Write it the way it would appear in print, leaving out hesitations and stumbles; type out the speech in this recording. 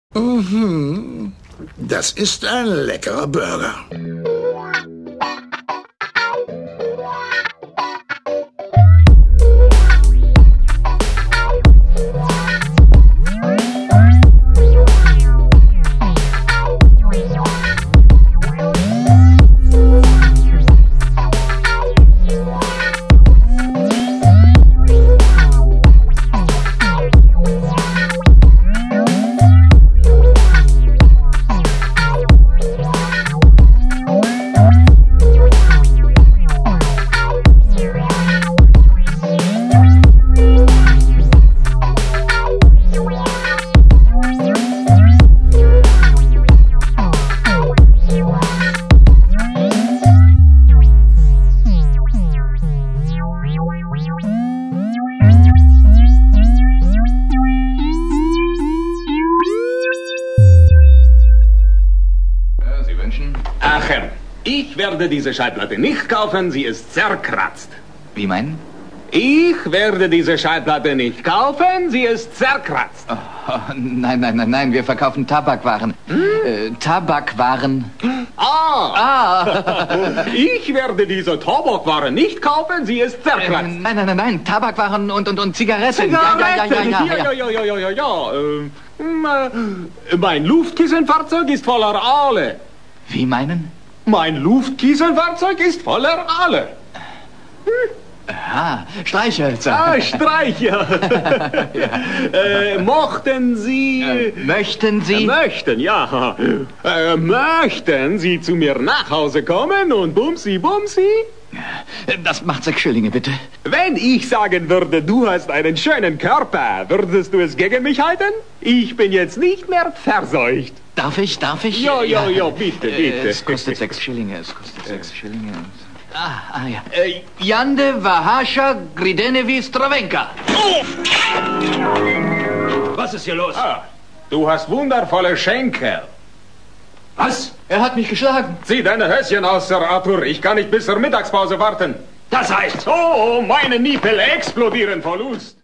Mhm. Das ist ein leckerer Burger. Ach Herr, ich werde diese Schallplatte nicht kaufen, sie ist zerkratzt. Wie meinen? Ich werde diese Schallplatte nicht kaufen, sie ist zerkratzt. Oh, nein, wir verkaufen Tabakwaren. Tabakwaren. Ich werde diese Tabakware nicht kaufen, sie ist zerkratzt. Nein, Tabakwaren und Zigaretten. Zigaretten? Ja. Mein Luftkissenfahrzeug ist voller Aale. Wie meinen? Mein Luftkissenfahrzeug ist voller Aale. Aha, Streichhölzer. Streicher. Mochten Sie... möchten Sie? Möchten, ja. Möchten Sie zu mir nach Hause kommen und Bumsi? Das macht 6 Schillinge, bitte. Wenn ich sagen würde, du hast einen schönen Körper, würdest du es gegen mich halten? Ich bin jetzt nicht mehr verseucht. Darf ich? Ja, bitte. Es kostet 6 Schillinge, Ja. Jande Wahascha Gridenevi Stravenka. Was ist hier los? Du hast wundervolle Schenkel. Was? Er hat mich geschlagen. Zieh deine Höschen aus, Sir Arthur. Ich kann nicht bis zur Mittagspause warten. Das heißt... Oh, meine Nippel explodieren vor Lust.